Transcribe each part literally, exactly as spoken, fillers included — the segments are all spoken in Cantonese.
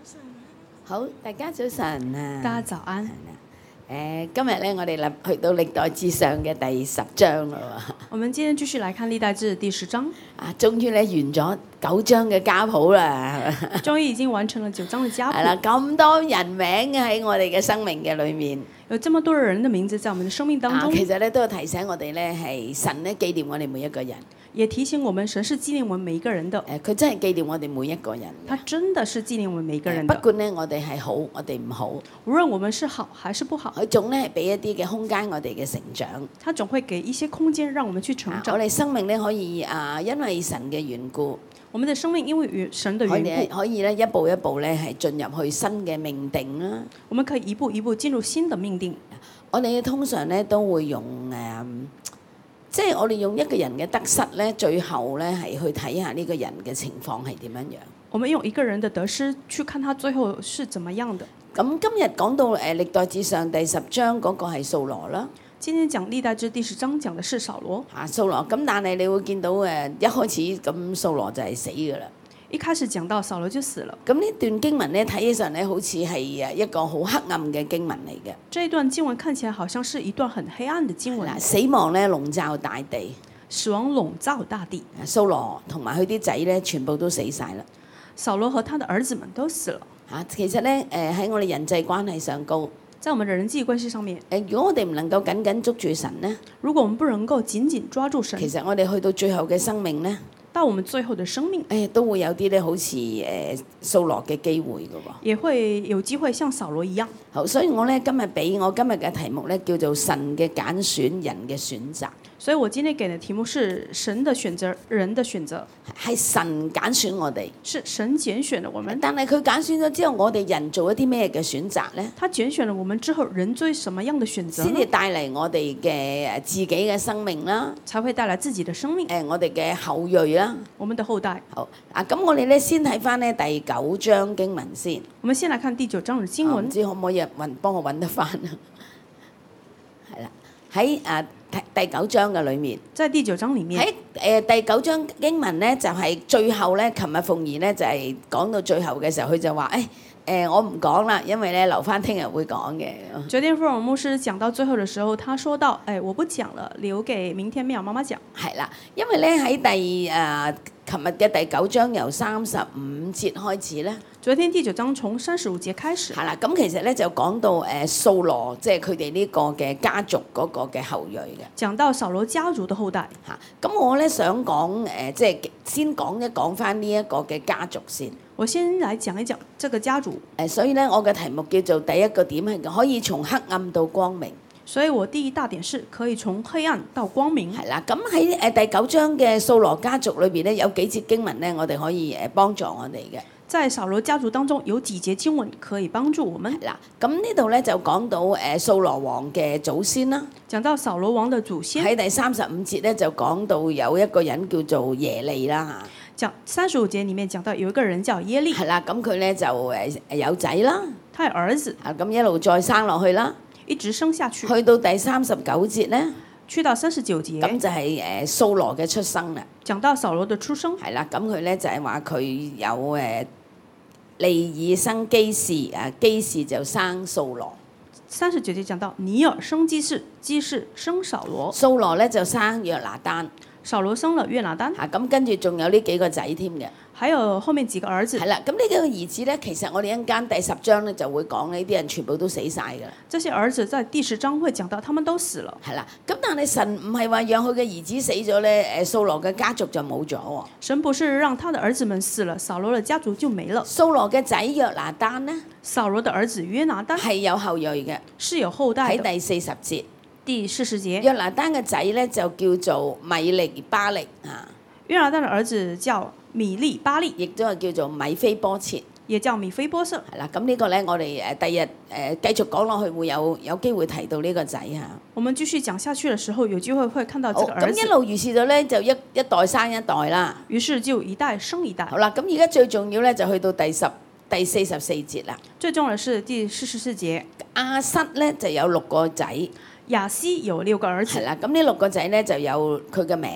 好，大家早晨啊！ 大家早安。 誒，今日咧，我哋立去到歷代志上嘅第十章啦喎。 我們今天繼續來看歷代志第十章。 啊，終於咧完咗九章嘅家譜啦。 終於已經完成了九章嘅家譜。 係啦，咁多人名喺我哋嘅生命嘅裏面。 有這麼多人的名字在我們的生命當中。 啊、其實咧都係提醒我哋咧係神咧紀念我哋每一個人。 也提醒我們神是紀念我們每一個人的。 誒，佢真係紀念我哋每一個人。 他真的是紀念我們每一個人的。 不管咧我哋係好，我哋唔好。 無論我們是好還是不好。 佢總咧係俾一啲嘅空間我哋嘅成長。 他總會給一些空間讓我們去成長。 啊、我哋生命咧可以啊，因為神嘅緣故。 我們的生命因為神的緣故， 可以咧一步一步咧係進入去新嘅命定啦。 我們可以一步一步進入新的命定。 我哋通常咧都會用誒、嗯，即係我哋用一個人嘅得失咧，最後咧係去睇下呢個人嘅情況係點樣樣。 我們用一個人的得失去看他最後是怎麼樣的。 咁今日講到誒歷代志上第十章嗰個係掃羅啦。 今天講歷代志第十章講的是掃羅。 啊，掃羅咁，但係你會見到誒一開始咁掃羅就係死㗎啦。 一開始講到掃羅就死了。 咁呢段經文咧睇起上咧好似係誒一個好黑暗嘅經文嚟嘅。 這一段經文看起來好像是一段很黑暗的經文。 死亡咧籠罩大地。 死亡籠罩大地。 掃羅同埋佢啲仔咧全部都死晒啦。 掃羅和他的兒子們都死了。 嚇，其實咧誒喺我哋人際關係上高。 在我們的人際關係上面， 誒，如果我哋唔能夠緊緊捉住神呢？ 如果我們不能夠緊緊抓住神， 其實我哋去到最後嘅生命呢， 到我們最後的生命， 誒都會有啲咧好似誒掃羅嘅機會㗎喎， 也會有機會像掃羅一樣。 好，所以我咧今日俾我今日嘅題目咧叫做神嘅揀選，人嘅選擇。 所以我今天給的題目是神的選擇，人的選擇。 係神揀選我哋， 是神揀選了我們。 但係佢揀選咗之後，我哋人做一啲咩嘅選擇咧？ 他揀選了我們之後，人做什麼樣的選擇？ 先至帶嚟我哋嘅自己嘅生命啦， 才會帶來自己的生命。 誒，我哋嘅後裔啦， 我們的後代。 好啊，咁我哋咧先睇翻呢第九章經文先。 我們先來看第九章的經文。 唔知可唔可以揾幫我揾得翻啊？係啦，喺誒。第九章嘅裏面， 在第九章裡面， 喺誒、呃、第九章經文咧，就係、是、最後咧，琴日鳳儀咧就係、是、講到最後嘅時候，佢就話誒誒，我唔講啦，因為咧留翻聽日會講嘅。 昨天福爾牧師講到最後嘅時候，他說到：誒，我不講了，留給明天妙媽媽講。 係啦，因為咧喺第誒琴日嘅第九章由三十五節開始咧。 昨天第九章從三十五節開始。 係啦，咁其實咧就講到誒掃羅，即係佢哋呢個嘅家族嗰個嘅後裔嘅。 講到掃羅家族嘅後代。 嚇，咁我咧想講誒，即係先講一講翻呢一個嘅家族先。 我先來講一講這個家族。 誒，所以咧我嘅題目叫做第一個點係可以從黑暗到光明。 所以我第一大點是可以從黑暗到光明。 係啦，咁喺誒第九章嘅掃羅家族裏邊咧，有幾節經文咧，我哋可以誒幫助我哋嘅。 在掃羅家族當中有幾節經文可以幫助我們。 嗱，咁呢度咧就講到誒掃羅王嘅祖先啦。 講到掃羅王嘅祖先。喺第三十五節咧就講到有一個人叫做耶利啦嚇。講三十五節裡面講到有一個人叫耶利。 係啦，咁佢咧就誒有仔啦。 他有兒子。 啊，咁一路再生落去啦。 一直生下去。 去到第三十九節咧。 去到三十九節。 咁就係誒掃羅嘅出生啦。 講到掃羅嘅出生。 係啦，咁佢咧就係話佢有誒。尼爾生基士，啊基士就生掃羅。 三十九節講到尼爾生基士，基士生掃羅。 掃羅咧就生約拿單。 掃羅生了約拿單。 嚇，咁跟住仲有呢幾個仔添嘅。 還有後面幾個兒子。 係啦，咁呢幾個兒子咧，其實我哋一陣間第十章咧就會講呢啲人全部都死晒㗎啦。 這些兒子在第十章會講到，他們都死了。 係啦，咁但係神唔係話讓佢嘅兒子死咗咧，誒掃羅嘅家族就冇咗喎。 神不是讓他的兒子們死了，掃羅嘅家族就沒了。 掃羅嘅仔約拿單呢？ 掃羅嘅兒子約拿單係有後裔嘅， 是有後代。 喺第四十節。 第四十節。 約拿單嘅仔咧就叫做米利巴力啊。 約拿單嘅兒子叫米利巴利， 亦都係叫做米非波設， 也叫米非波設。 係啦，咁呢個咧，我哋誒第日誒繼續講落去，會有有機會提到呢個仔嚇。 我們繼續講下去嘅時候，有機會會看到這個兒子。 咁一路如是咗咧，就一一代生一代啦。 於是就一代生一代。 好啦，咁而家最重要咧，就去到第十第四十四節啦。 最重要嘅是第四十四節。 亞瑟咧就有六個仔。 亞西有六個兒子。 係啦，咁呢六個仔咧就有佢嘅名啦。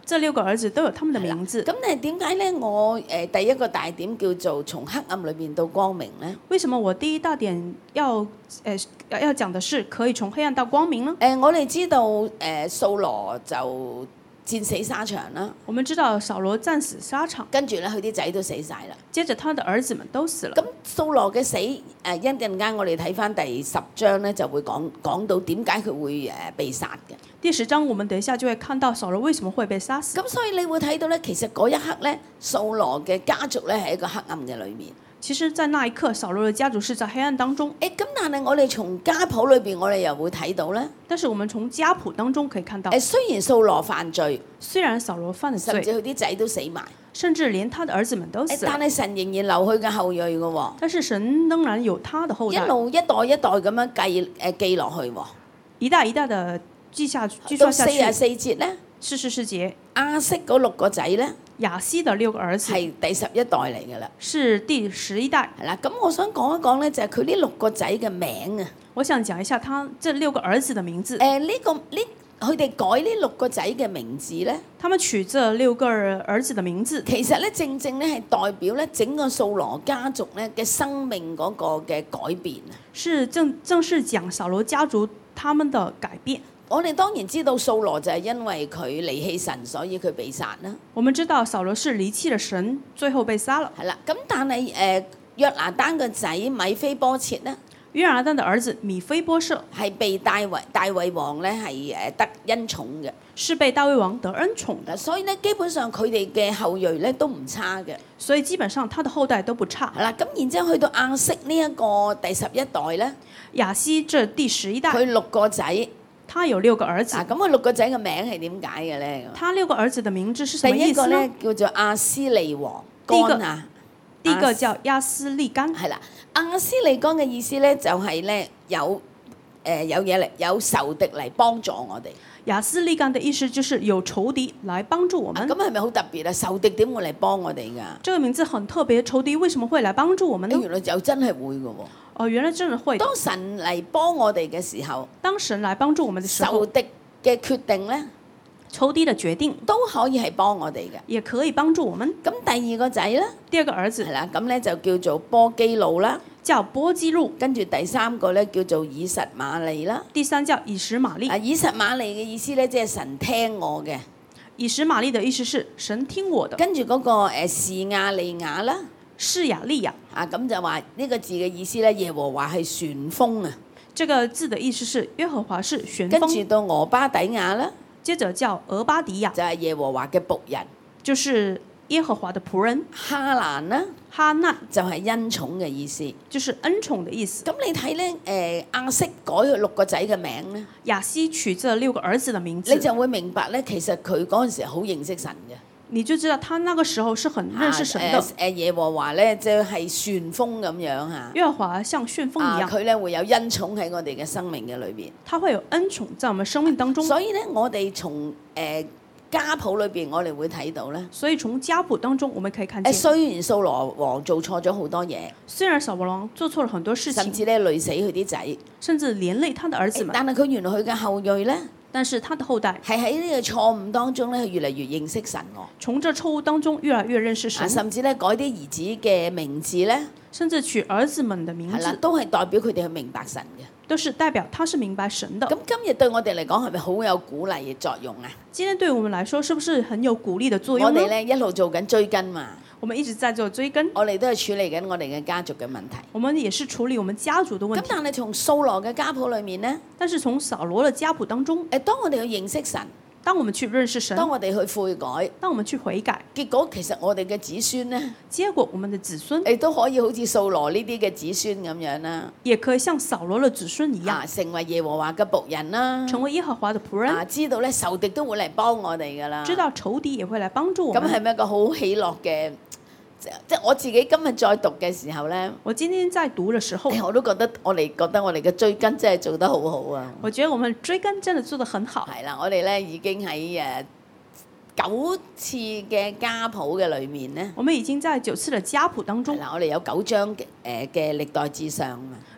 這六個兒子都有他們的名字。 咁誒點解咧？我誒、呃、第一個大點叫做從黑暗裏邊到光明咧？ 為什麼我第一大點要誒、呃、要要講的是可以從黑暗到光明呢？ 誒、呃、我哋知道誒掃羅就戰死沙場啦， 我們知道掃羅戰死沙場， 跟住咧佢啲仔都死晒啦。 接着他的兒子們都死了。 咁掃羅嘅死誒一陣間我哋睇翻第十章咧就會講講到點解佢會誒被殺嘅。 第十章我們等一下就會看到掃羅為什麼會被殺死。 咁所以你會睇到咧，其實嗰一刻咧，掃羅嘅家族咧係一個黑暗嘅裏面。 其實，在那一刻，掃羅的家族是在黑暗當中。 誒咁，但係我哋從家譜裏邊，我哋又會睇到咧。 但是我們從家譜當中可以看到， 誒雖然掃羅犯罪， 雖然掃羅犯了罪， 甚至佢啲仔都死埋， 甚至連他的兒子們都死了， 但係神仍然留佢嘅後裔嘅喎。 但是神仍然有他的後代， 一路一代一代咁樣記誒記落去喎。 一代一代的記下記到下去。 四十四節咧， 四十四節， 亞色嗰六個仔咧， 亞西的六個兒子係第十一代嚟㗎啦。 是第十一代。 係啦，咁我想講一講咧，就係佢呢六個仔嘅名啊。 我想講一下他這六個兒子的名字。 誒呢個呢，佢哋改呢六個仔嘅名字咧， 他們取這六個兒子的名字， 其實咧正正咧係代表咧整個掃羅家族咧嘅生命嗰個嘅改變啊。 是正正是講掃羅家族他們的改變。 我哋當然知道掃羅就係因為佢離棄神，所以佢被殺啦。 我們知道掃羅是離棄了神，最後被殺了。 係啦，咁但係誒、呃、約拿單個仔米非波設咧， 約拿單的兒子米非波設係被大衛大衛王咧係誒得恩寵嘅， 是被大衛王得恩寵的。 所以咧基本上佢哋嘅後裔咧都唔差嘅。 所以基本上他的後代都不差。 係啦，咁然之後去到亞色呢一個第十一代咧， 亞西這第十一代， 佢六個仔。 他有六個兒子。 嗱，咁佢六個仔嘅名係點解嘅咧？ 他六個兒子嘅名字是什麼第一個意思呢？ 咧叫做亞斯利王第一個干啊， 第一個叫亞斯利干。 係啦，亞斯利干嘅意思咧就係咧有誒、呃、有嘢嚟有仇敵嚟幫助我哋。 亞斯利干的意思就是有仇敵來幫助我們。 咁係咪好特別啊？仇敵點會嚟幫我哋㗎？ 這個名字很特別，仇敵為什麼會來幫助我們呢？ 原來又真係會㗎喎。 哦，原來真係會。 當神嚟幫我哋嘅時候， 當神來幫助我們嘅時候， 仇敵嘅決定咧， 仇敵嘅決定都可以係幫我哋嘅， 也可以幫助我們。 咁第二個仔咧， 第二個兒子係啦，咁咧就叫做波基路啦， 叫波基路， 跟住第三個咧叫做以實瑪利啦。 第三叫以實瑪利。 啊，以實瑪利嘅意思咧，即係神聽我嘅。 以實瑪利的意思是神聽我的。 跟住嗰個誒士亞利亞啦， 士亞利亞啊咁就話呢個字嘅意思咧，耶和華係旋風啊。 這個字的意思是耶和華是旋跟住風。 到俄巴底亞啦， 接着叫俄巴底亞， 就係耶和華嘅僕人。 就是耶和華的僕人。 哈蘭啦， 哈難就係恩寵嘅意思。 就是恩寵的意思。 咁你睇咧，誒亞色改佢六個仔嘅名咧， 亞西取這六個兒子的名字， 你就會明白咧，其實佢嗰陣時好認識神嘅。 你就知道他那個時候是很認識神的。 誒、啊呃、耶和華咧，就係旋風咁樣嚇。 耶和華像旋風一樣。 佢咧會有恩寵喺我哋嘅生命嘅裏邊。 他會有恩寵在我們生命當中。 所以咧，我哋從誒、呃、家譜裏邊，我哋會睇到咧。 所以從家譜當中，我們可以看見。 誒，雖然掃羅王做錯咗好多嘢， 雖然掃羅王做錯了很多事情， 甚至咧累死佢啲仔， 甚至連累他的兒子們。 但係佢原來佢嘅後裔咧。 但是他的後代係喺呢個錯誤當中咧，越嚟越認識神喎。 從這錯誤當中越來越認識神， 啊、甚至咧改啲兒子嘅名字咧， 甚至取兒子們的名字， 係啦，都係代表佢哋去明白神嘅。 都是代表他是明白神的。 咁今日對我哋嚟講係咪好有鼓勵嘅作用啊？ 今天對我們來說，是不是很有鼓勵的作用呢？ 我哋咧一路做緊追根嘛。 我們一直在做追根， 我哋都係處理緊我哋嘅家族嘅問題。 我們也是處理我們家族的問題。 咁但係從掃羅嘅家譜裏面呢， 但是從掃羅嘅家譜當中， 誒，當我哋去認識神， 當我們去認識神， 當我哋去悔改， 當我們去悔改， 結果其實我哋嘅子孫呢， 結果我們的子孫亦都可以好似掃羅呢啲嘅子孫咁樣啦， 也可以像掃羅嘅子孫一樣， 啊，成為耶和華嘅僕人啦， 成為耶和華嘅僕人， 啊，知道咧仇敵都會嚟幫我哋噶啦， 知道仇敵也會嚟幫助我們。 咁係咪一個好喜樂嘅？即係我自己今日再讀嘅時候咧， 我今天在讀嘅時候， 我都覺得我哋覺得我哋嘅追根真係做得好好啊！ 我覺得我們追根真的做得很好。 係啦，我哋咧已經喺誒九次嘅家譜嘅裏面咧， 我們已經在九次嘅家譜當中， 係啦，我哋有九章嘅誒嘅歷代志上啊，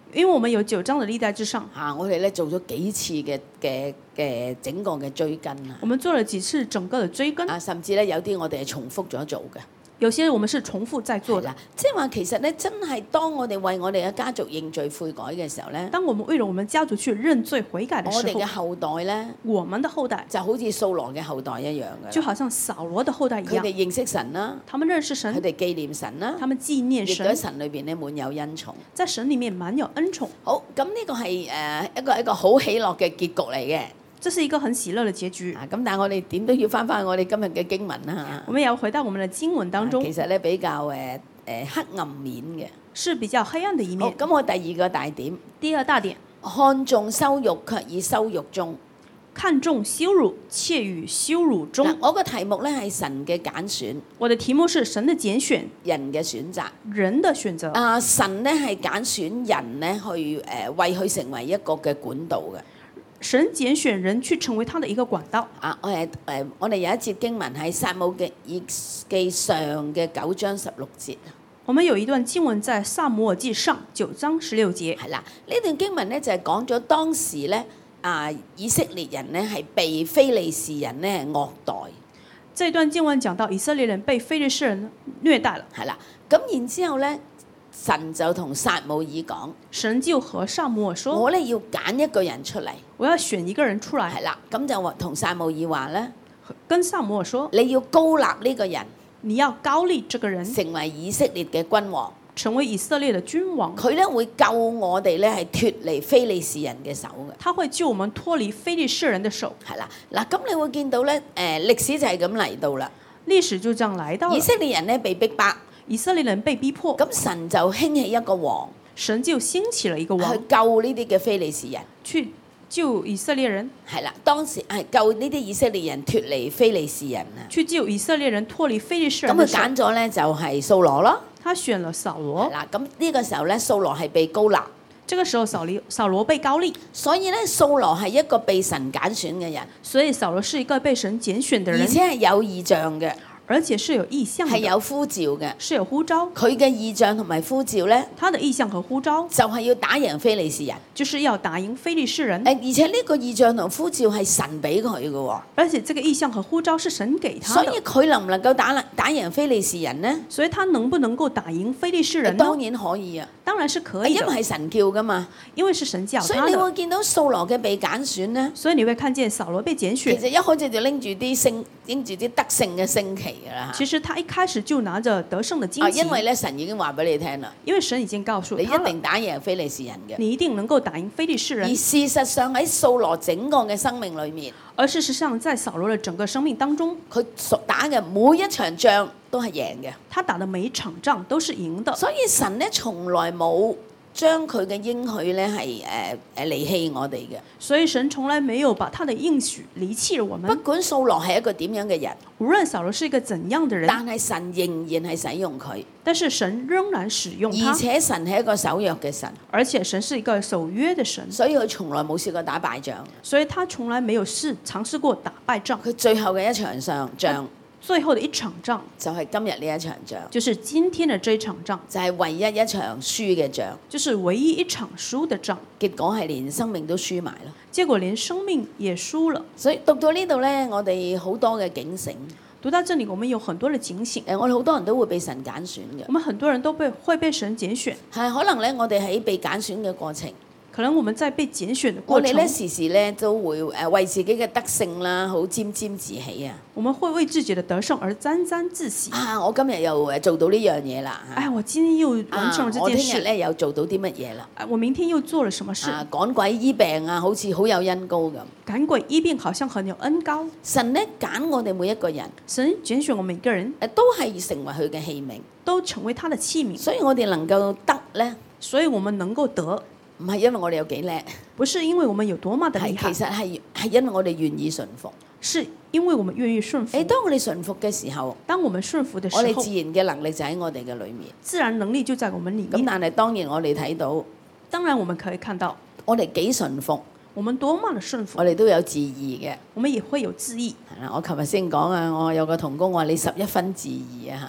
因為我們有九章的歷代志上， 嚇、我哋咧做咗幾次嘅嘅嘅整個嘅追根啊， 我們做了幾次整個的追根， 啊甚至咧有啲我哋係重複咗做嘅。 有些我們是重複在做的。 係啦，即係話其實咧，真係當我哋為我哋嘅家族認罪悔改嘅時候咧， 當我們為了我們家族去認罪悔改的我哋時候， 嘅後代咧我們的後代就好似掃羅嘅後代一樣嘅， 就好像掃羅的後代一樣， 佢哋認識神啦， 他們認識佢神， 哋紀念神啦， 他們紀念亦都喺神， 神裏邊咧滿有恩寵。 在神裡面滿有恩寵。 好，咁呢個係誒一個一個好喜樂嘅結局嚟嘅。 這是一個很喜樂的結局。 啊，咁但係我哋點都要翻翻我哋今日嘅經文啦我們也要回到我們的經文當嚇。 中， 其實咧比較誒誒黑暗面嘅。 是比較黑暗的一好， 面。 咁我第二個大點， 第二大點， 看重羞辱卻以羞辱中。 看重羞辱，且與羞辱中。 嗱，我個題目咧係神嘅揀選， 我的題目是神的揀選， 人嘅選擇。 人的選擇。 啊，神咧係揀選人咧去誒、呃、為佢成為一個嘅管道嘅。 神揀選人去成為他的一個管道。 啊，我誒誒，我哋有一節經文喺撒母記記上嘅九章十六節， 我們有一段經文在撒母耳記上九章十六節， 係啦，呢段經文咧就係講咗當時咧啊以色列人咧係被非利士人咧惡待， 這段經文講到以色列人被非利士人虐待了， 係啦，咁然之後咧神就同撒母耳講， 神就和撒母耳說： 我咧要揀一個人出嚟， 我要選一個人出來。 係啦，咁就話同撒母耳話咧， 跟撒母耳說： 你要高立呢個人你要高立這個人， 成為以色列嘅君王。 成為以色列的君王。 佢咧會救我哋咧係脱離非利士人嘅手嘅， 他會救我們脱離非利士人的手。 係啦，嗱咁你會見到咧，誒歷史就係咁嚟到啦。 歷史就這樣來到了。 以色列人咧被逼迫， 以色列人被逼迫， 咁神就興起一個王神就興起了一個去王救呢啲嘅非利士人， 去救以色列人， 係啦，當時係救呢啲以色列人脱離非利士人啊。 去救以色列人脱離非利士咁佢人的手。 揀咗咧就係掃羅咯， 他選了掃係羅， 啦，咁呢個時候咧掃羅係被高立， 這個時候掃羅掃羅被高立， 所以咧掃羅係一個被神揀選嘅人， 所以掃羅是一個被神揀選的人， 而且係有異象嘅， 而且是有意象的， 係有呼召嘅。 是有呼召。 佢嘅異象同埋呼召咧， 他的意象和呼召就係要打贏非利士人。 就是要打贏非利士人， 誒，而且呢個異象同呼召係神俾佢嘅喎， 而且這個意象和呼召是神給他所以的， 佢能唔能夠打打贏非利士人呢？ 所以他能不能夠打贏非利士人呢？ 當然可以啊， 當然是可以因為的， 係神叫噶嘛。 因為是神叫所以他的， 你會見到掃羅嘅被揀選呢， 所以你會看見掃羅被揀選。 其實一開始就拎住啲升拎住啲得勝嘅升旗㗎啦其實他一開始就拿着得勝的啊， 旌旗， 因為咧神已經話俾你聽啦， 因為神已經告訴你他了， 一定打贏非利士人嘅。 你一定能夠打贏非利士人。 而事實上喺掃羅整個嘅生命裏面， 而事實上，在掃羅的整個生命當中， 佢所打嘅每一場仗都係贏嘅。 他打的每一場仗都是贏的。 所以神咧從來冇將佢嘅應許咧係誒誒離棄我哋嘅。 所以神從來沒有把他的應許離棄了我不們。 管掃羅係一個點樣嘅人， 無論掃羅是一個怎樣的人， 但係神仍然係使用佢， 但是神仍然使用他而，且神係一個守約嘅神， 而且神是一個守約的神， 所以佢從來冇試過打敗仗。 所以他從來沒有試嘗試過打敗仗。 佢最後嘅一場上仗最後的一場仗就係今日呢一場仗， 就是今天的這一場仗， 就係唯一一場輸嘅仗， 就是唯一一場輸的仗， 結果係連生命都輸埋咯。 結果連生命也輸了。 所以讀到呢度呢，我哋好多嘅警醒。 讀到這裡，我們有很多的警醒， 誒，我哋好多人都會被神揀選嘅， 我們很多人都被會被神揀選， 係可能咧，我哋喺被揀選嘅過程。 可能我們在被揀選的過程我哋咧，時時咧都會誒為自己嘅得勝啦，好沾沾自喜啊！ 我們會為自己的得勝而沾沾自喜。 啊，我今日又誒做到呢樣嘢啦！ 哎，我今天又完成了這啊、我件事。 聽日咧又做到啲乜嘢啦？ 哎，我明天又做了什麼事？ 啊，趕鬼醫病啊，好似好有恩膏咁。 趕鬼醫病好像很有恩膏。 神咧揀我哋每一個人， 神揀選我們每個人， 誒都係成為佢嘅器皿， 都成為他的器皿， 所以我哋能夠得咧， 所以我們能夠得， 唔係因為我哋有幾叻， 不是因為我們有多麼的係厲害， 其實係係因為我哋願意順服。 是因為我們願意順服誒，。當我哋順服嘅時候， 當我們順服的時候我哋自，然嘅能力就喺我哋嘅裏面。 自然能力就在我們裡咁面。 但係當然我哋睇到， 當然我們可以看到， 我哋幾順服， 我們多麼的順服我，哋都有自義嘅。 我們也會有自義。 係啦，我琴日先講啊，我有個同工話你十一分自義啊嚇。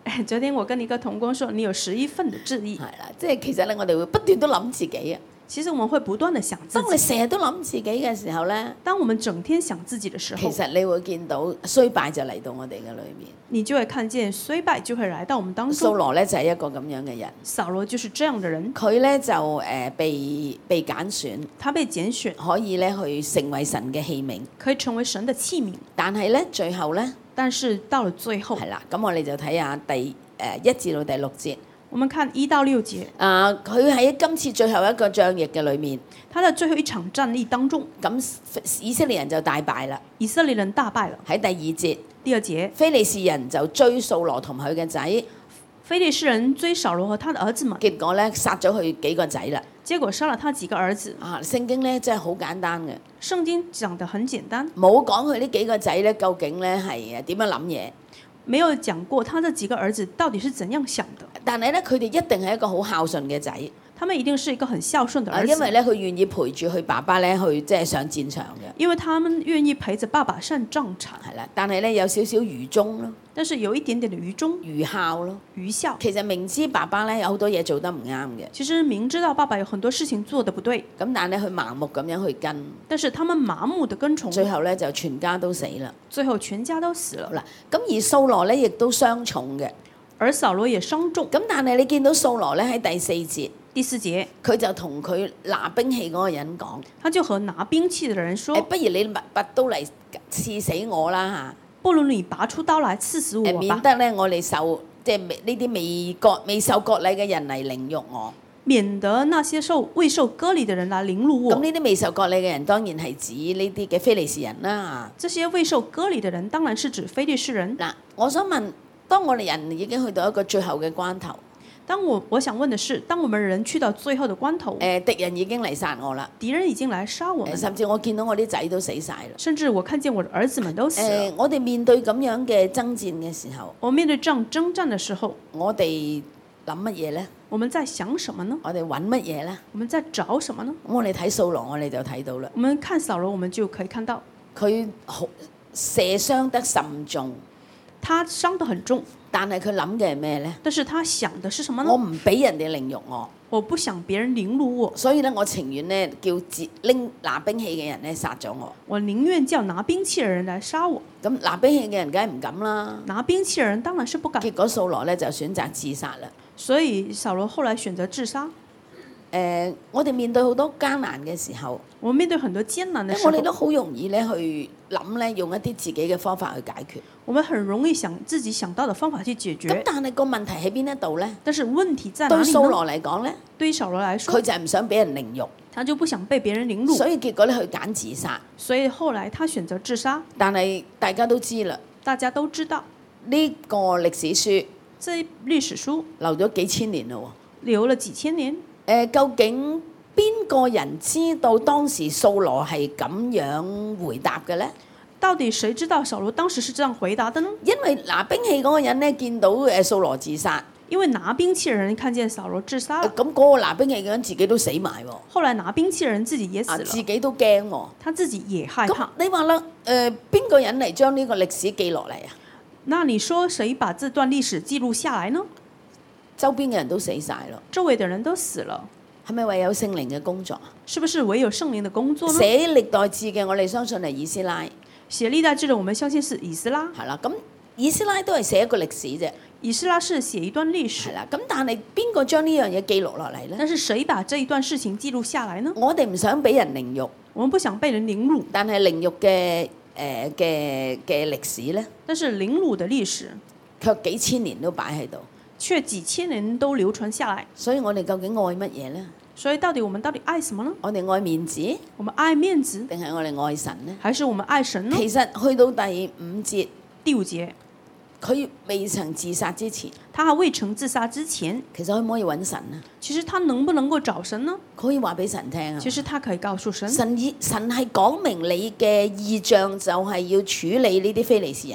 誒，昨天我跟一個同工說，你有十一份的志意。 係啦，即係其實咧，我哋會不斷都諗自己啊。 其實我們會不斷地想自當你己。 成日都諗自己嘅時候咧， 當我們整天想自己的時候， 其實你會見到衰敗就嚟到我哋嘅裏面。 你就會看見衰敗就會來到我們當掃中。 羅咧就係一個咁樣嘅人， 掃羅就是這樣的人， 佢咧就誒、呃、被被揀選， 他被揀選， 可以咧去成為神嘅器皿。 可以成為神的器皿。 但係咧最後咧但是到了最後， 係啦，咁我哋就睇下第誒、呃、一至到第六節。 我們看一到六節， 啊，佢喺今次最後一個仗役嘅裏面， 他的最後一場戰役當中， 咁以色列人就大敗啦。 以色列人大敗了。 喺第二節， 第二節， 非利士人就追掃羅同佢嘅仔， 非利士人追掃羅和他的兒子們， 結果咧殺咗佢幾個仔啦。 結果殺了他幾個兒子。 啊，聖經咧真係好簡單嘅， 聖經講得很簡單， 冇講佢呢幾個仔咧究竟咧係誒點樣諗嘢。 沒有講過他這幾個兒子到底是怎樣想的。 但係咧，佢哋一定係一個好孝順嘅仔， 他們一定是一個很孝順的啊， 兒子， 因為咧佢願意陪住佢爸爸咧去即係上戰場嘅， 因為他們願意陪着爸爸上戰場。 係啦。但係咧有少少愚忠咯， 但是有一點點的愚忠、 愚孝咯。 愚孝。 其實明知爸爸咧有好多嘢做得唔啱嘅， 其實明知道爸爸有很多事情做得不對， 咁但係咧佢盲目咁樣去跟， 但是他們麻木的跟從， 最後咧就全家都死啦。 最後全家都死了。 好啦，咁而掃羅咧亦都傷重嘅， 而掃羅也傷重。 咁但係你見到掃羅咧喺第四節， 第四節， 佢就同佢拿兵器嗰個人講： 他就和拿兵器的人說： 誒，不如你拔刀嚟刺死我啦嚇！ 不如你拔出刀來刺死我誒，免吧， 得咧我哋受即係呢啲未割未受割禮嘅人嚟凌辱我。 免得那些受未受割禮的人來凌辱我。 咁呢啲未受割禮嘅人當然係指呢啲嘅非利士人啦。 這些未受割禮的人當然是指非利士人。 嗱，我想問，當我哋人已經去到一個最後嘅關頭， 當我我想問的是，當我們人去到最後的關頭， 誒敵人已經嚟殺我啦， 敵人已經來殺我們， 甚至我見到我啲仔都死晒啦。 甚至我看見我的兒子們都死了。 誒，我哋面對咁樣嘅爭戰嘅時候， 我面對這樣征戰的時候， 我哋諗乜嘢呢？ 我們在想什麼呢？ 我哋揾乜嘢呢？ 我們在找什麼呢？ 咁我哋睇掃羅，我哋就睇到啦。 我們看掃羅，我們就可以看到佢好射傷得甚重， 他傷得很重， 但係佢諗嘅係咩呢？ 但是他想的是什麼我呢？ 唔俾人哋凌辱我， 我不想別人凌辱我， 所以咧我情願咧叫接拎拿兵器嘅人咧殺咗我。 我寧願叫拿兵器的人來殺我。 咁拿兵器嘅人梗係唔敢啦。 拿兵器的人當然是不敢。 結果掃羅咧就選擇自殺啦。 所以掃羅後來選擇自殺。 誒、呃，我哋面對好多艱難嘅時候， 我面對很多艱難的時候， 我哋都好容易咧去諗咧，用一啲自己嘅方法去解決。 我們很容易想自己想到的方法去解決。 咁但係個問題喺邊一度咧？ 但是問題在哪裡呢？ 對掃羅嚟講咧， 對於掃羅來說， 佢就係唔想俾人凌辱， 他就不想被別人凌辱， 所以結果咧佢揀自殺。 所以後來他選擇自殺。 但係大家都知啦， 大家都知道呢、個歷史書這歷史書留咗幾千年啦喎。 留了幾千年。 誒，究竟邊個人知道當時掃羅係咁樣回答嘅咧？ 到底誰知道掃羅當時是這樣回答的呢？ 因為拿兵器嗰個人咧見到誒掃羅自殺， 因為拿兵器的人看見掃羅自殺了， 咁嗰個拿兵器嘅人自己都死埋喎， 後來拿兵器的人自己也死啊了， 自己都驚喎。 他自己也害咁怕。 你話啦，誒邊個人嚟將呢個歷史記落嚟啊？ 那你說誰把這段歷史記錄下來呢？ 周邊嘅人都死晒咯， 周圍的人都死了， 係咪唯有聖靈嘅工作啊？ 是不是唯有聖靈的工作呢？ 寫歷代志嘅，我哋相信係以斯拉， 寫歷代志的，我們相信是以斯拉。 係啦。咁以斯拉都係寫一個歷史啫， 以斯拉是寫一段歷史係，啦。咁但係邊個將呢樣嘢記錄落嚟咧？ 但是誰把這一段事情記錄下來呢？ 我哋唔想俾人凌辱， 我們不想被人凌辱， 但係凌辱嘅誒嘅嘅歷史咧， 但是凌辱的歷史卻幾千年都擺喺度。 卻幾千年都流傳下來。 所以我哋究竟愛乜嘢呢？ 所以到底我們到底愛什麼呢？ 我哋愛面子， 我們愛面子， 定係我哋愛神呢？ 還是我們愛神呢？ 其實去到第五節， 第五節， 佢未曾自殺之前， 他還未曾自殺之前， 其實可唔可以揾神啊？ 其實他能不能夠找神呢？ 可以話俾神聽啊！ 其實他可以告訴神， 神意神係講明你嘅意象就係要處理呢啲非利士人嘛。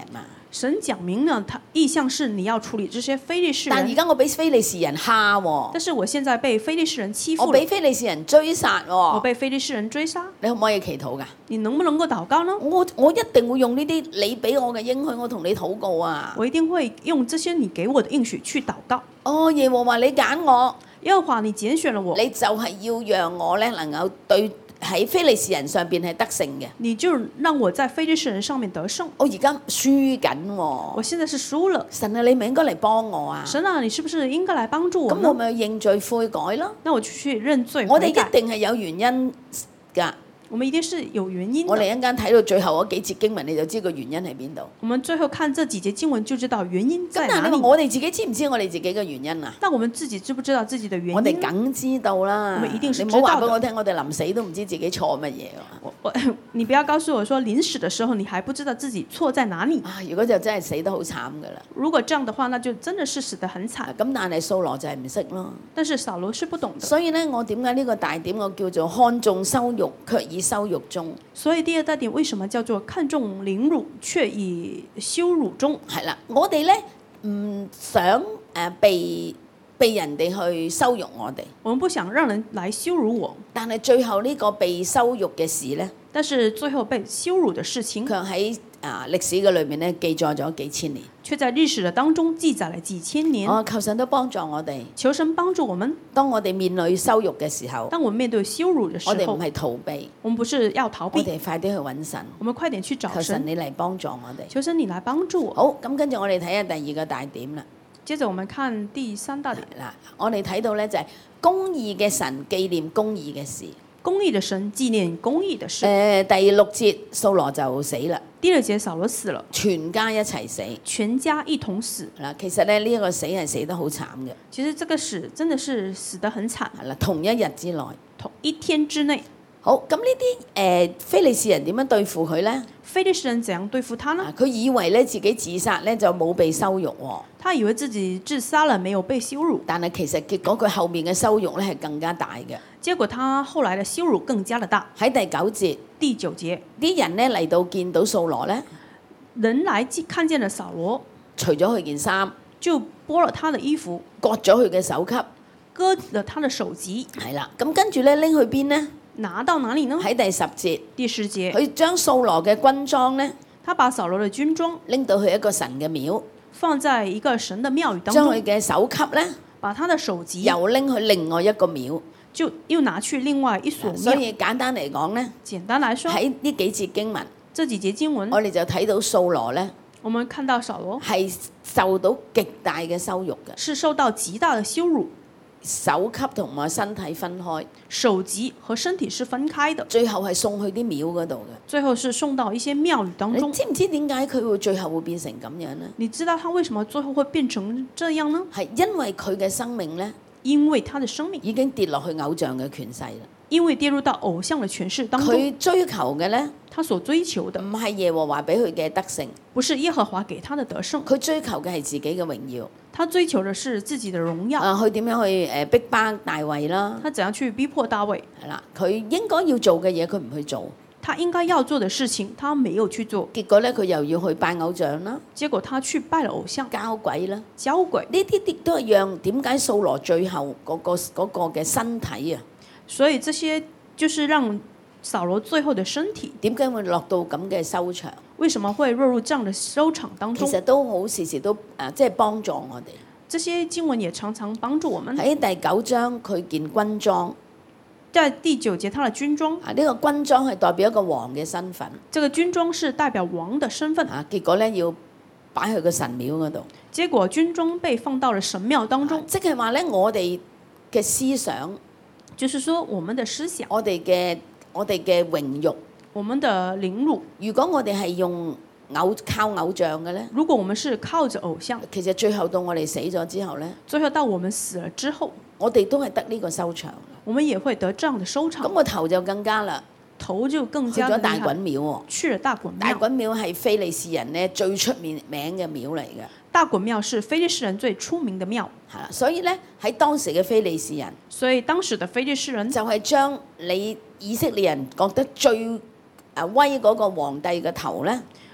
神講明呢，他意向是你要處理這些非利士人。 但而家我俾非利士人蝦喎， 但是我現在被非利士人欺負了， 我俾非利士人追殺我喎， 被非利士人追殺， 你可唔可以祈禱㗎？ 你能不能夠禱告呢？ 我我一定會用呢啲你俾我嘅應許，我同你禱告啊！ 我一定會用這些你給我的應許去禱告。 哦，耶和華你揀我， 耶和華你揀選了我， 你就係要讓我咧能夠對喺非利士人上邊係得勝嘅。 你就讓我在非利士人上面得勝。 我而家輸緊喎， 我現在是輸了。 神啊，你咪應該嚟幫我啊！ 神啊，你是不是應該來幫助我呢？ 咁我咪認罪悔改咯。 那我就去認罪我哋悔改。 一定係有原因㗎。 我們一定是有原因的。 我哋一陣間睇到最後嗰幾節經文，你就知個原因喺邊度。 我們最後看這幾節經文就知道原因咁在哪裡。 但係你話我哋自己知唔知我哋自己嘅原因啊？ 但我們自己知不知道自己的原因？ 我哋梗知道啦。 我們一定是你知道的唔好話俾我聽，我哋臨死都唔知自己錯乜嘢喎。 我我你不要告訴我說臨死的時候你還不知道自己錯在哪裡。 啊，如果就真係死得好慘㗎啦。 如果這樣的話，那就真的是死得很慘。 咁但係掃羅就係唔識咯。 但是掃羅是不懂的。 所以咧，我點解呢個大點我叫做看重羞辱，卻以羞辱終？ 所以第二大點為什麼叫做看重凌辱，卻以羞辱終？ 係啦，我哋咧唔想誒被被人哋去羞辱我哋， 我們不想讓人來羞辱我， 但係最後呢個被羞辱嘅事咧， 但是最後被羞辱的事情， 卻喺啊歷史嘅裏面咧記載咗幾千年。 卻在歷史的當中記載了幾千年。 哦，求神都幫助我哋。 求神幫助我們， 當我哋面對羞辱嘅時候， 當我們面對羞辱的時候， 我哋唔係逃避， 我們不是要逃我避， 哋快啲去揾神， 我們快點去找求神神， 你嚟幫助我哋。 求神你來幫助我。 好，咁跟住我哋睇下第二個大點啦。 接着我們看第三大點， 嗱，我哋睇到咧就係公義嘅神紀念公義嘅事。 公義的神紀念公義的事。 誒、第六節掃羅就死啦， 第二節掃羅死了， 全家一齊死。 全家一同死。 嗱，其實咧呢一個死係死得好慘嘅。 其實這個死真的是死得很慘， 係啦，同一日之內。 同一天之內。 好，咁呢啲誒非利士人點樣對付佢咧？ 非利士人怎樣對付他呢？ 啊佢以為咧自己自殺咧就冇被羞辱喎， 他以為自己自殺了，沒有被羞辱， 但係其實結果佢後面嘅羞辱咧係更加大嘅。 結果他後來的羞辱更加的大。 喺第九節， 第九節， 啲人咧嚟到見到掃羅咧， 人來見看見了掃羅， 除咗佢件衫， 就剝了他的衣服， 割咗佢嘅首級， 割了他的首級， 係啦。咁跟住咧拎去邊咧？ 拿到哪裡呢？ 喺第十節， 第十節， 佢將掃羅嘅軍裝咧他把掃羅的軍裝拎到去一個神嘅廟， 放在一個神的廟宇當將佢中， 嘅首級咧把他的首級又拎去另外一個廟。 就又拿去另外一所所廟。 以簡單嚟講咧， 簡單來說， 喺呢幾節經文， 這幾節經文， 我哋就睇到掃羅咧我們看到掃羅係受到極大嘅羞辱嘅， 是受到極大的羞辱， 首級同埋身體分開， 首級和身體是分開的， 最後係送去啲廟嗰度嘅。 最後是送到一些廟宇當中。 你知唔知點解佢會最後會變成咁樣呢？ 你知道他為什麼最後會變成這樣呢？ 係因為佢嘅生命咧因為他的生命已經跌落去偶像嘅權勢啦。 因為跌入到偶像的權勢當中， 佢追求嘅咧他所追求的唔係耶和華俾佢嘅得勝， 不是耶和華給他的得勝， 佢追求嘅係自己嘅榮耀。 他追求的是自己的榮耀。 啊，佢點樣去誒逼巴大衛啦？ 他怎樣去逼迫大衛？ 係啦，佢應該要做嘅嘢佢唔去做， 他應該要做的事情他沒有去做， 結果咧佢又要去拜偶像啦、 結果他去拜了偶像， 交鬼啦。 交鬼。 呢啲啲都係讓點解掃羅最後嗰、個嗰、個嘅身體啊， 所以這些就是讓掃羅最後的身體點解會落到咁嘅收場？ 為什麼會落入這樣的收場當中？ 其實都好時時都誒，即係幫助我哋。 這些經文也常常幫助我們。 喺第九章佢件軍裝在第九節，他的軍裝， 啊，呢、個軍裝係代表一個王嘅身份這個軍裝是代表王的身份。 啊，結果咧要擺去個神廟嗰度。 結果軍裝被放到了神廟當中， 即係話咧，我哋嘅思想， 就是說我們的思想， 我哋嘅我哋嘅榮辱， 我們的凌辱。 如果我哋係用偶靠偶像嘅咧， 如果我們是靠着偶像， 其實最後到我哋死咗之後咧， 最後到我們死了之後， 我哋都係得呢個收場。 我們也會得這樣的收場。 咁個頭就更加啦， 頭就更去咗大加的厲害滾廟喎。 去了大滾廟。 大滾廟係非利士人咧最出名名嘅廟嚟嘅， 大滾廟是非利士人最出名的廟， 係啦。所以咧喺當時嘅非利士人所以當時的非利士人就係將你以色列人覺得最誒威嗰個皇帝嘅頭咧，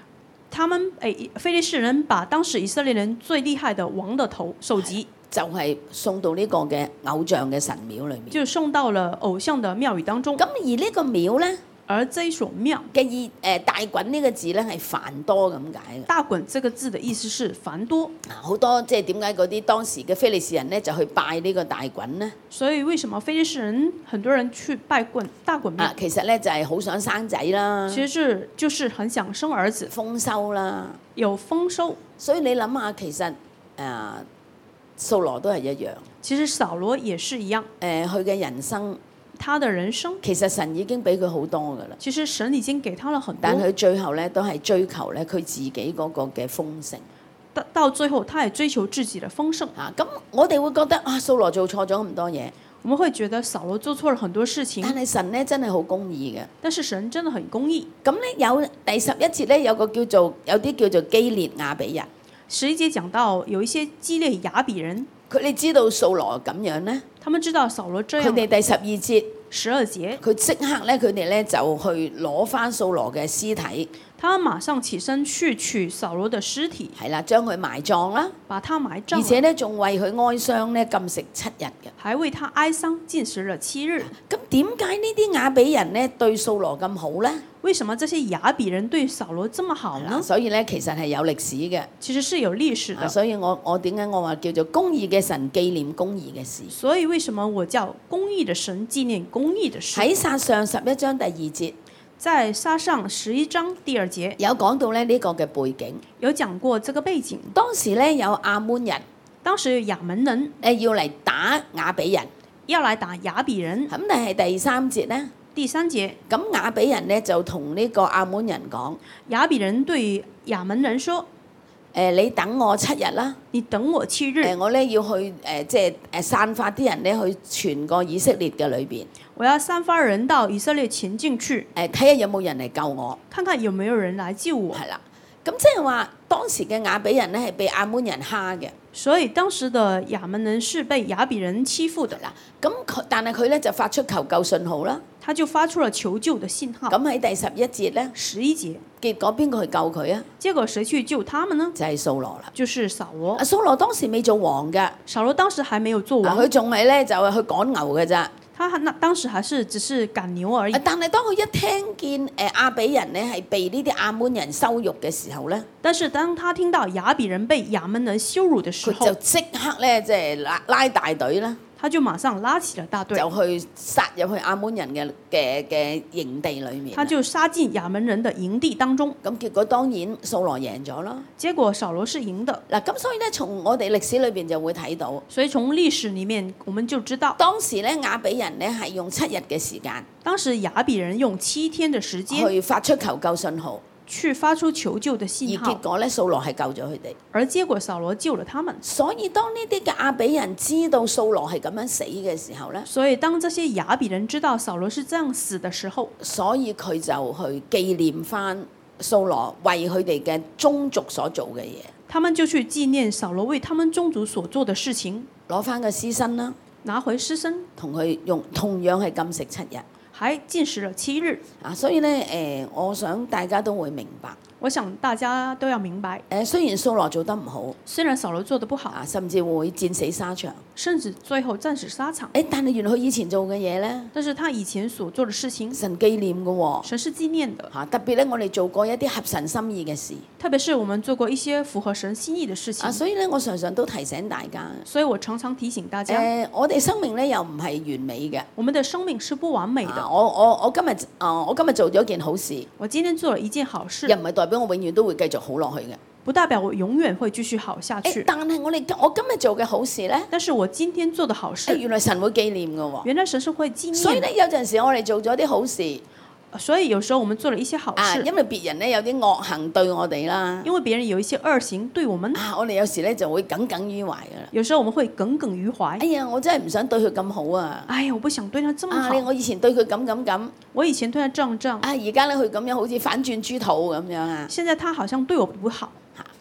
他們誒非利士人把當時以色列人最厲害的王的頭首級， 就係送到呢個嘅偶像嘅神廟裏面。 就送到了偶像的廟宇當中。 咁而呢個廟咧而這一所廟嘅意誒大袞呢個字咧係繁多咁解嘅。 大袞這個字的意思是繁多。 啊，好多即係點解嗰啲當時嘅非利士人咧就去拜呢個大袞咧？ 所以為什麼非利士人很多人去拜袞大袞廟？ 啊，其實咧就係好想生仔啦， 其實是就是很想生兒子， 豐收啦。 有豐收。 所以你諗下，其實誒掃羅都係一樣。 其實掃羅也是一樣。 誒，佢嘅人生， 他的人生其實神已經俾佢好多㗎啦。 其實神已經給他了很多， 但佢最後咧都係追求咧佢自己嗰個嘅豐盛。 到到最後，他也追求自己的豐盛。 啊，咁我哋會覺得啊，掃羅做錯咗咁多嘢， 我們會覺得掃羅做錯了很多事情， 但係神咧真係好公義嘅。 但是神真的很公義。 咁咧有第十一節咧有個叫做有啲叫做基列雅比人， 十一節講到有一些基列雅比人， 佢哋知道掃羅咁樣咧， 他們知道掃羅這樣。 佢哋第十二節， 十二節， 佢即刻咧佢哋咧就去攞翻掃羅嘅屍體， 他馬上起身去取掃羅的屍體， 係啦，將佢埋葬啦， 把他埋葬而，且咧仲為佢哀傷咧禁食七日嘅。 還為他哀傷禁食了七日。 咁點解呢啲雅比人咧對掃羅咁好咧？ 為什麼這些雅比人對掃羅這麼好呢？ 所以咧其實係有歷史嘅。 其實是有歷史的。 啊，所以我我點解我話叫做公義嘅神紀念公義嘅事？ 所以為什麼我叫公義的神紀念公義的事？ 喺撒上十一章第二節， 在撒上十一章第二節有講到咧呢個嘅背景。 有講過這個背景。 當時咧有亞捫人當時有亞門人誒要嚟打雅比人， 要來打雅比人。 咁但係第三節咧， 第三節， 咁雅比人咧就同呢個亞捫人講： 雅比人對亞門人說： 誒你等我七日啦， 你等我七日， 誒我咧要去誒即係誒散發啲人咧去全個以色列嘅裏邊， 我要散發人到以色列前進去， 誒睇下有冇人嚟救我， 看看有沒有人來救我。 係啦。咁即係話當時嘅雅比人咧係被亞捫人蝦嘅。 所以當時的亞門人是被雅比人欺負的。 嗱，咁佢但係佢咧就發出求救信號啦。 他就發出了求救的信號。 咁喺第十一節咧， 十一節， 結果邊個去救佢啊？ 結果誰去救他們呢？ 就係掃羅啦。 就是掃羅。 阿掃羅當時未做王㗎， 掃羅當時還沒有做王， 佢仲係咧就係去趕牛㗎咋。 他那當時還是只是趕牛而已。 但係當佢一聽見誒亞比人咧係被呢啲亞捫人羞辱嘅時候咧， 但是當他聽到亞比人被亞門人羞辱的時候， 佢就即刻咧即係拉拉大隊啦， 他就馬上拉起了大隊， 就去殺入去亞捫人嘅嘅嘅營地裡面。 他就殺進亞門人的營地當中。 咁結果當然掃羅贏咗啦。 結果掃羅是贏的。 嗱，咁所以咧，從我哋歷史裏邊就會睇到， 所以從歷史裡面我們就知道， 當時咧亞比人咧係用七日嘅時間， 當時亞比人用七天的時間去發出求救信號， 去發出求救的而信號， 結果咧掃羅係救咗佢哋。 而結果掃羅救了他們。 所以當呢啲嘅亞比人知道掃羅係咁樣死嘅時候咧， 所以當這些亞比人知道掃羅是這樣死的時候， 所以佢就去紀念翻掃羅為佢哋嘅宗族所做嘅嘢， 他們就去紀念掃羅為他們宗族所做的事情， 攞翻個屍身啦， 拿回屍身， 同佢用同樣係禁食七日還禁食了七日。 啊！所以咧誒、呃，我想大家都會明白。 我想大家都要明白， 誒，雖然掃羅做得唔好， 雖然掃羅做得不好， 啊，甚至會戰死沙場， 甚至最後戰死沙場， 誒，但係原來佢以前做嘅嘢咧， 但是他以前所做的事情， 神紀念嘅喎， 神是紀念的。 嚇，特別咧，我哋做過一啲合神心意嘅事， 特別是我們做過一些符合神心意的事情， 啊，所以咧，我常常都提醒大家， 所以我常常提醒大家， 誒，我哋生命咧又唔係完美嘅， 我們的生命是不完美的。 啊，我我我今日啊，我今日做咗件好事， 我今天做了一件好事， 又唔係代表我永遠都會繼續好落去嘅， 不代表我永遠會繼續好下去。 誒，但係我哋我今日做嘅好事咧， 但是我今天做的好事， 誒，原來神會紀念嘅喎， 原來神是會紀念的。 所以咧有陣時我哋做咗啲好事。 所以有時候我們做了一些好啊， 事， 因為別人咧有啲惡行對我哋啦， 因為別人有一些惡行對我們， 啊，我哋有時咧就會耿耿於懷噶啦。 有時候我們會耿耿於懷。 哎呀，我真係唔想對佢咁好啊！ 哎呀，我不想對他這麼啊， 好。 你我以前對佢咁咁咁， 我以前對他這樣這樣， 啊，而家咧佢咁樣好似反轉豬肚咁樣啊！ 現在他好像對我不好。 嚇，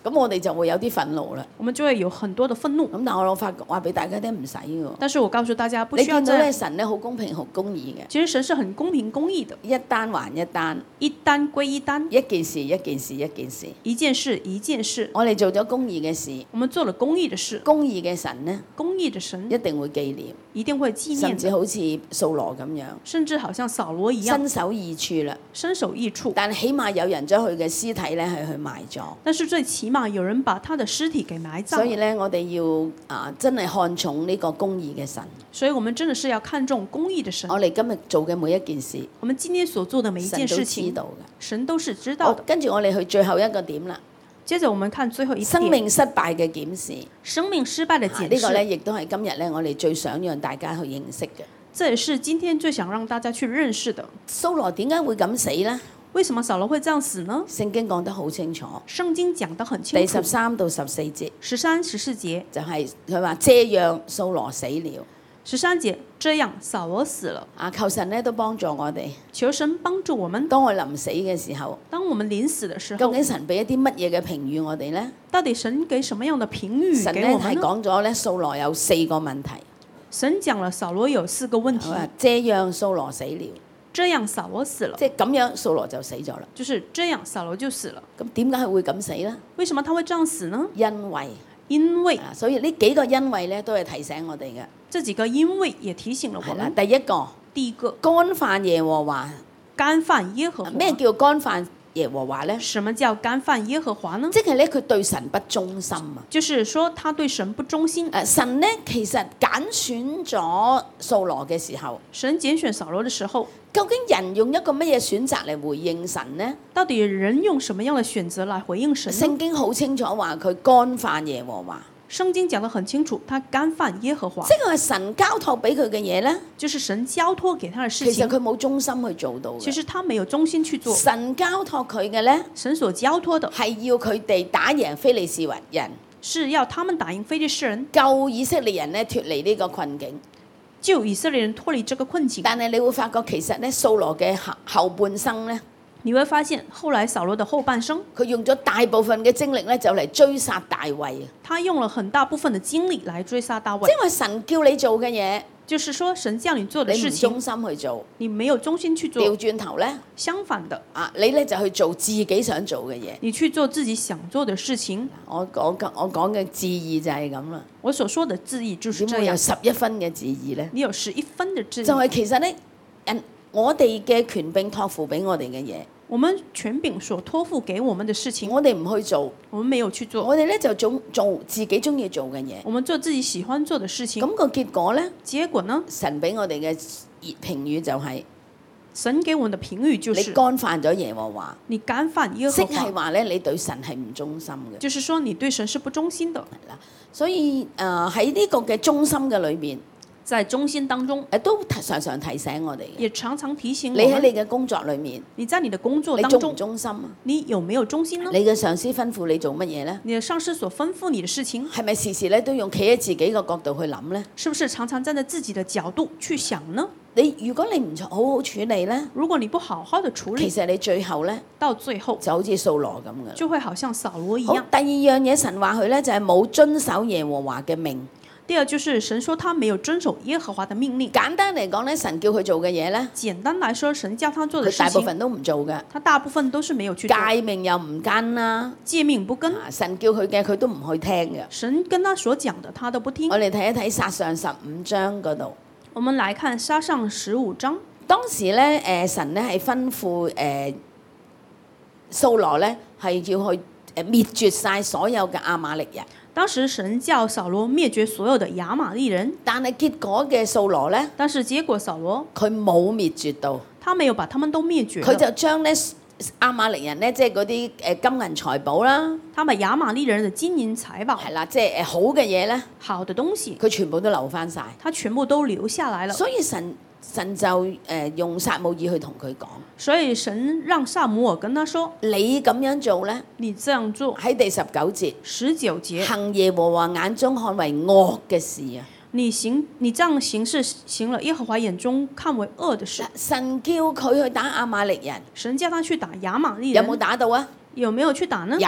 咁我哋就會有啲憤怒啦。 我們就會有很多的憤怒。 咁但係我發覺話俾大家聽唔使喎。 但是我告訴大家，不你需要這樣。 見到咧神咧好公平好公義嘅， 其實神是很公平公義的， 一單還一單， 一單歸一單， 一件事一件事一件事。 一件事一件事。 我哋做咗公義嘅事， 我們做了公義的事， 公義嘅神呢公義的神一定會紀念， 一定會紀念甚的， 至好似掃羅咁樣， 甚至好像掃羅一樣身首異處啦。 身首異處。 但起碼有人將佢嘅屍體咧係去埋咗。 但是最起碼有人把他的屍體給埋葬了。 所以咧，我哋要啊真係看重呢個公義嘅神。 所以我們真的是要看重公義的神。 我哋今日做嘅每一件事， 我們今天所做的每一件事神都知情， 道嘅。 神都是知道好， 的。 跟住我哋去最後一個點啦， 接着我們看最後一點， 生命失敗嘅檢視。 生命失敗的檢視。 啊呢個咧，亦都係今日咧我哋最想讓大家去認識嘅。 這也是今天最想讓大家去認識的。 掃羅點解會咁死呢？ 為什麼掃羅會這樣死呢？ 聖經講得好清楚， 聖經講得很清第楚。 十三到十四節十三、十四節就係佢話這樣掃羅死了。 十三節這樣掃羅死了。 啊，求神咧都幫助我哋。 求神幫助我們。 當我臨死嘅時候， 當我們臨死的時候， 究竟神俾一啲乜嘢嘅評語我哋呢？ 到底神給什麼樣的評語神咧係給我們呢？ 講咗咧掃羅有四個問題。 神講了掃羅有四個問題。 佢話這樣掃羅死了， 這樣掃羅死了， 即係咁樣掃羅就死咗啦。 就是這樣掃羅就死了。 咁點解佢會咁死呢？ 為什麼他會這樣死呢？ 因為因為啊，所以呢幾個因為咧都係提醒我哋嘅。 這幾個因為也提醒了我係啦， 們。 第一個第一個， 干犯耶和華。 干犯耶和華。 咩叫干犯耶和華呢？ 什麼叫干犯耶和華呢？ 即係咧佢對神不忠心啊！ 就是說他對神不忠心。 誒神咧其實揀選咗掃羅嘅時候， 神揀選掃羅的時候， 究竟人用一個乜嘢選擇嚟回應神呢？ 到底人用什麼樣的選擇來回應神呢？ 聖經好清楚話佢干犯耶和華， 聖經講得很清楚，他干犯耶和華， 即係神交託俾佢嘅嘢咧， 就是神交託給他的事其實情。 佢冇忠心去做到嘅。 其實他沒有忠心去做。 神交託佢嘅咧， 神所交託的係要佢哋打贏非利士人， 是要他們打贏非利士人， 救以色列人咧脱離呢個困境。 救以色列人脫離這個困境。 但係你會發覺其實咧，掃羅嘅後後半生咧， 你會發現後來掃羅的後半生， 佢用咗大部分嘅精力咧，就嚟追殺大衛。 他用了很大部分的精力來追殺大衛。 即係話神叫你做嘅嘢， 就是說神叫你做的你唔事情， 忠心去做， 你沒有忠心去做。 調轉頭咧， 相反的， 啊，你咧就去做自己想做嘅嘢。 你去做自己想做的事情。 我講我講嘅字義就係咁啦。 我所說的字義就是這點會有樣。 十一分嘅字義咧？ 你有十一分的字義， 就係其實咧，人我哋嘅權柄託付俾我哋嘅嘢， 我們權柄所託付給我們的事情， 我哋唔去做， 我們沒有去做， 我哋咧就做做自己中意做嘅嘢。 我們做自己喜歡做的事情。 咁個結果咧， 結果呢？ 神俾我哋嘅評語就係、 神給我們的評語就你是干犯咗耶和華， 你干犯耶即和華， 係話咧你對神係唔忠心嘅。 就是說你對神是不忠心的。 係啦，所以誒喺呢個嘅忠心嘅裏邊， 在忠心當中， 誒都常常提醒我哋嘅。 也常常提醒我你喺們， 你嘅工作裏面， 你在你的工作你忠唔當中， 忠心啊？ 你有沒有忠心呢？ 你嘅上司吩咐你做乜嘢咧？ 你的上司所吩咐你的事情， 係咪時時咧都用企喺自己個角度去諗咧？ 是不是常常站在自己的角度去想呢？ 你如果你唔好好處理咧， 如果你不好好的處理， 其實你最後咧到最後就好似掃羅咁嘅。 就會好像掃羅一好， 樣。 第二樣嘢神話佢咧就係冇遵守耶和華嘅命。 第二就是神說他沒有遵守耶和華的命令。 簡單嚟講咧，神叫佢做嘅嘢咧， 簡單來說，神叫他做的佢事情， 大部分都唔做嘅， 他大部分都是沒有去做， 誡命又唔跟啦。 誡命不跟， 啊神叫佢嘅佢都唔去聽嘅。 神跟他所講的他都不聽我。哋睇一睇撒上十五章嗰度， 我們來看撒上十五章， 當時咧誒神咧係吩咐誒掃羅咧係要去誒滅絕晒所有嘅亞瑪力人， 當時神叫掃羅滅絕所有的亞瑪力人， 但係結果嘅掃羅咧， 但是結果掃羅佢冇滅絕到， 他沒有把他們都滅絕了， 佢就將咧亞瑪力人咧即係嗰啲誒金銀財寶啦， 他把亞瑪力人的金銀財寶、 係啦，即係誒好嘅嘢咧， 好的東西， 佢全部都留翻晒。 他全部都留下來了。 所以神神就誒、呃、用撒母耳去同佢講， 所以神讓撒母耳跟他說： 你咁樣做咧， 你這樣做， 喺第十九節， 十九節， 行耶和華眼中看為惡嘅事啊！ 你行你這樣行是行了耶和華眼中看為惡的事。 神叫佢去打亞瑪力人， 神叫他去打亞瑪力人， 有冇打到啊？ 有沒有去打呢？ 有，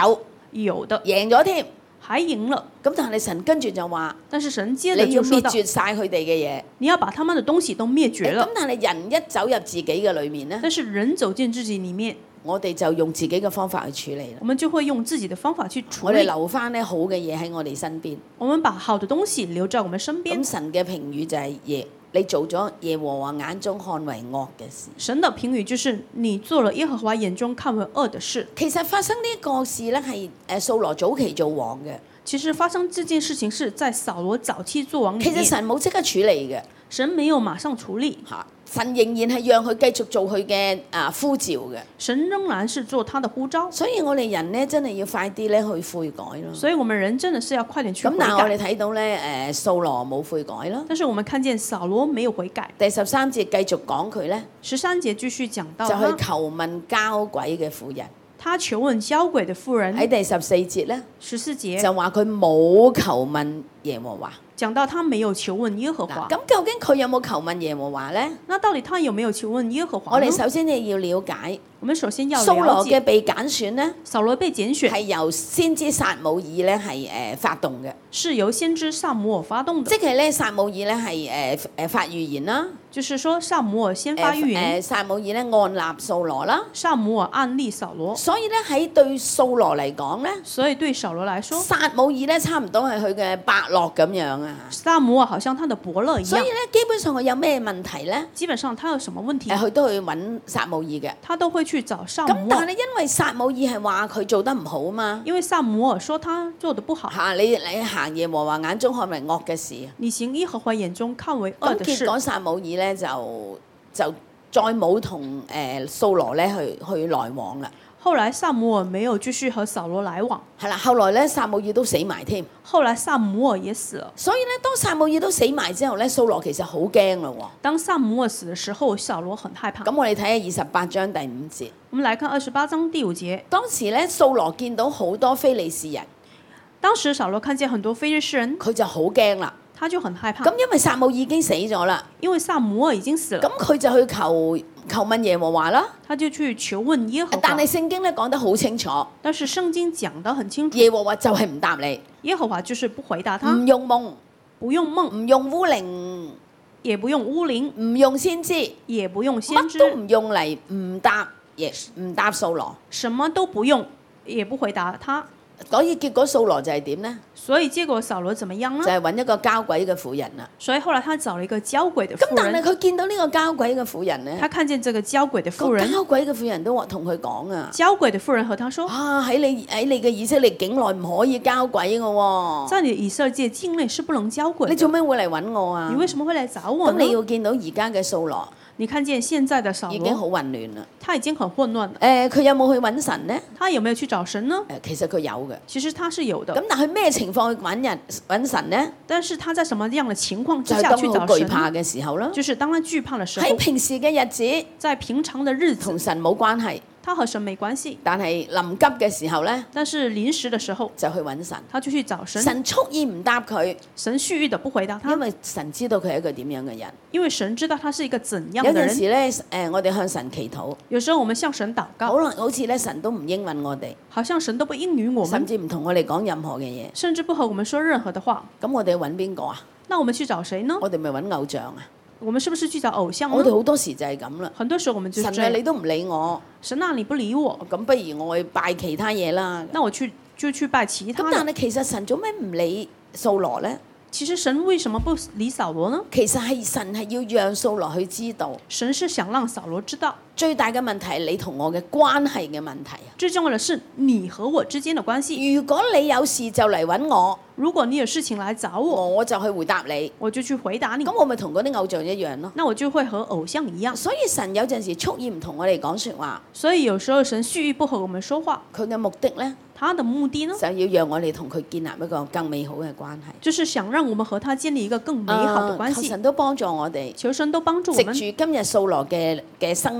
有的， 贏咗添。 還贏了。 咁但係神跟住就話， 但是神接着你要滅就說到， 絕晒佢哋嘅嘢。 你要把他們的東西都滅絕了咁。但係人一走入自己嘅裏面呢， 但是人走進自己裡面， 我哋就用自己嘅方法去處理啦。 我們就會用自己的方法去處我哋理。 留翻咧好嘅嘢喺我哋身邊。 我們把好的東西留在我們身邊。 咁神嘅評語就係耶，你做咗耶和華眼中看為惡嘅事。 神的評語就是你做了耶和華眼中看為惡的事。 其實發生呢一個事咧，係誒掃羅早期做王嘅。 其實發生這件事情是在掃羅早期做王裡面。 其實神冇即刻處理嘅神沒有馬上處理。 嚇，神仍然係讓佢繼續做佢嘅啊呼召嘅。 神仍然是做他的呼召。 所以我哋人咧真係要快啲咧去悔改咯。 所以我們人真的是要快點去悔咁但係我哋改。 睇到咧誒掃羅冇悔改咯。 但是我們看見掃羅沒有悔改。 第十三節繼續講佢咧， 十三節繼續講到就他， 去求問交鬼嘅婦人。 他求問交鬼的婦人。 喺第十四節咧十四節就話佢冇求問耶和華。 講到他沒有求問耶和嗱， 華。 咁究竟佢有冇求問耶和華咧？ 那到底他有沒有求問耶和華呢？ 我哋首先你要了解， 我們首先要掃了解， 羅嘅被揀選咧， 掃羅被揀選係由先知撒母耳咧係誒發動嘅， 是由先知撒母耳發動的， 即係咧撒母耳咧係誒誒發預言啦， 就是說撒母耳先誒發預言， 誒撒母耳咧按立掃羅啦， 撒母耳暗立掃羅， 所以咧喺對掃羅嚟講咧， 所以對掃羅來說， 撒母耳咧差唔多係佢嘅伯樂咁樣啊， 撒母耳好像他的伯樂一樣， 所以咧基本上佢有咩問題咧， 基本上他有什麼問題誒，佢都去揾撒母耳嘅。 他都會去找撒咁母耳， 但係因為撒母耳係話佢做得唔好啊嘛， 因為撒母耳說他做得不好， 嚇你你行耶和華眼中看為惡嘅事。 你行耶和華眼中看為惡咁結的事， 果撒母耳咧就就再冇同誒掃羅咧去去來往啦。 後來撒母耳沒有繼續和掃羅來往， 係啦，後來咧撒母耳都死埋添。 後來撒母耳也死了。 所以咧，當撒母耳都死埋之後咧，掃羅其實好驚啦喎。 當撒母耳死的時候，掃羅很害怕。 咁我哋睇下二十八章第五節。 我們來看二十八章第五節。 當時咧，掃羅見到好多非利士人， 當時掃羅看見很多非利士人， 佢就好驚啦。 他就很害怕。 咁因為撒母耳已經死咗啦， 因為撒母耳已經死了， 咁佢就去求求問耶和華啦。 他就去求問耶和華。 但係聖經咧講得好清楚， 但是聖經講得很清楚， 耶和華就係唔答你， 耶和華就是不回答他， 唔用夢， 不用夢， 唔用烏靈， 也不用烏靈， 唔用先知， 也不用先知， 乜都唔用嚟唔答，亦唔答掃羅。 什麼都不用，也不回答他。 所以結果掃羅就係點呢？ 所以結果掃羅怎麼樣呢？ 就係揾一個交鬼嘅婦人啦。 所以後來他找了一個交鬼的咁婦人， 但係佢見到呢個交鬼嘅婦人咧， 他看見這個交鬼的婦個人， 交鬼嘅婦人都話同佢講啊， 交鬼的婦人和他說： 啊喺你喺你嘅以色列境內唔可以交鬼嘅喎， 在你以色列境內是不能交鬼的。 你做咩會嚟揾我啊你？為什麼會來找我呢？ 咁你要見到而家嘅掃羅你看見現在的掃羅， 已經好混亂啦。 他已經很混亂了。 誒，佢有冇去揾神呢？ 他有沒有去找神呢？ 誒，其實佢有嘅。 其實他是有的。 咁但係咩情況去揾人揾神呢？ 但是他在什麼樣的情況之就係當佢下去找神好懼怕呢？ 嘅時候啦。 就是當他懼怕的時候喺，平時嘅日子在平常的日子， 同神冇關係， 他和神沒關係。 但係臨急嘅時候咧但是臨時的時候， 就去揾神。 他就去找神。 神蓄意唔答佢， 神蓄意的不回答他因，為神知道佢係一個點樣嘅人。 因為神知道他是一個怎樣有的人。 陣時咧，誒，我哋向神祈禱， 有時候我們向神禱告， 可能好似咧神都唔應允我哋， 好像神都不應允我們， 甚至唔同我哋講任何嘅嘢。 甚至不和我們說任何的話。 咁我哋揾邊個啊？ 那我們去找誰呢？ 我哋咪揾偶像啊！ 我們是不是去找偶像我哋呢？ 好多時就係咁啦。 很多時候我們就是神這樣。 啊你都唔理我， 神啊，你不理我， 咁不如我去拜其他嘢啦。 那我去就去拜其他咁但的。 係其實神做咩唔理掃羅呢？ 其實神為什麼不理掃羅呢？ 其實係神係要讓掃羅去知道， 神是想讓掃羅知道， 最大嘅問題係你同我嘅關係嘅問題啊！ 最重要的是你和我之間的關係。 如果你有事就嚟揾我， 如果你有事情來找我， 我就去回答你， 我就去回答你咁，我咪同嗰啲偶像一樣咯。 那我就會和偶像一樣。 所以神有陣時蓄意唔同我哋講説話， 所以有時候神蓄意不和我們說話， 佢嘅目的呢， 他的目的呢， 就要讓我哋同佢建立一個更美好嘅關係。 就是想讓我們和他建立一個更美好的關啊求係。 神都幫助我哋， 求神都幫助我們。 藉住今日掃羅嘅嘅生命，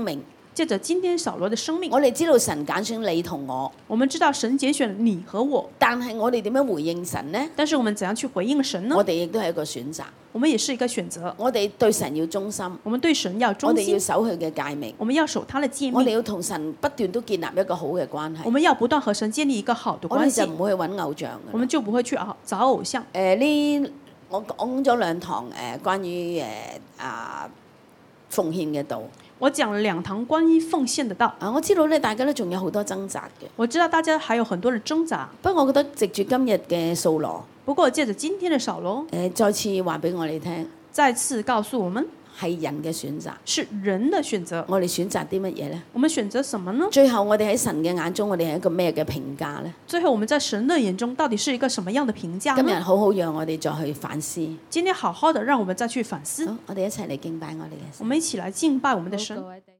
借着今天掃羅的生命， 我哋知道神揀選你同我， 我們知道神揀選你和我， 但係我哋點樣回應神呢？ 但是我們怎樣去回應神呢？ 我哋亦都係一個選擇。 我們也是一個選擇。 我哋對神要忠心， 我們對神要我忠心， 哋要守佢嘅誡命， 我們要守他的誡命， 我哋要同神不斷都建立一個好嘅關係。 我們要不斷和神建立一個好的關係我哋就唔，會去揾偶像嘅。 我們就不會去找偶像。 誒呢，我講咗兩堂誒關於誒啊奉獻嘅道。 我講了兩堂關於奉獻的道。 啊，我知道咧，大家都仲有好多掙扎嘅。 我知道大家還有很多的掙扎， 不過我覺得藉住今日嘅掃羅， 不過借着今天的掃羅， 誒再次話俾我哋聽， 再次告訴我們係人嘅選擇。 是人的選擇。 我哋選擇啲乜嘢呢？ 我們選擇什麼呢？ 最後我哋喺神嘅眼中，我哋係一個咩嘅評價呢？ 最後我們在神的眼中到底是一個什麼樣的評價今日呢？ 好好讓我哋再去反思。 今天好好的讓我們再去反思。 好，我哋一齊嚟敬拜我哋嘅神。 我們一起來敬拜我們的神。 好各位弟兄